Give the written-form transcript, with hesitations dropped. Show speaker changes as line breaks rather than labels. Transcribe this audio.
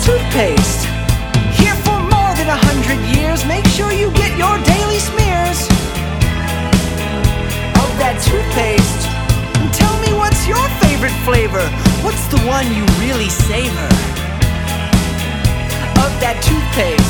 toothpaste. Here for more than 100 years. Make sure you get your daily smears of that toothpaste. And tell me, what's your favorite flavor? What's the one you really savor of that toothpaste?